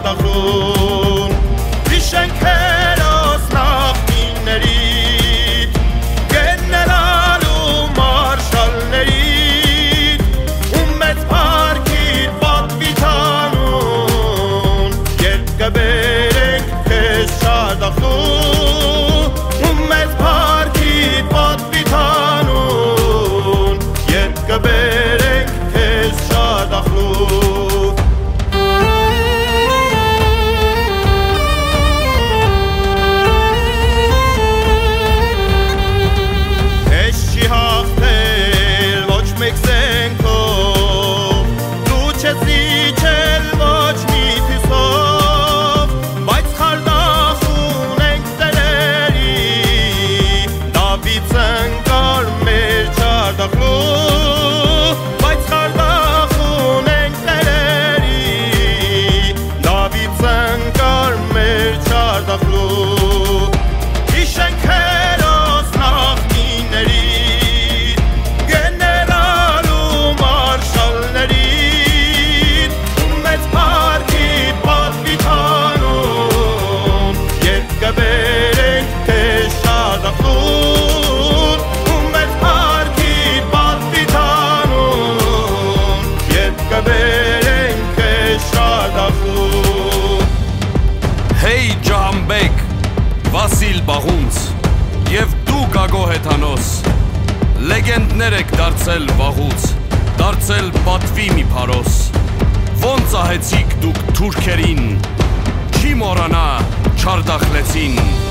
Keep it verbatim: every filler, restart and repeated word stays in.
Չարդախլուն Վիշենքերոս նախնիների Գեներալ ու մարշալների Ու մեծ պարքիր պատվիթանուն Երբ կբերենք քեզ Չարդախլուն Ու մեծ պարքիր պատվիթանուն Երբ կբերենք քեզ Չարդախլուն Վասիլ Բաղունց և դու Գագո Հեթանոս լեգենդներ եք դարձել վաղուց դարձել պատվի մի փարոս ոնց ահեցիք դուք թուրքերին չի մոռանա Չարդախլեցին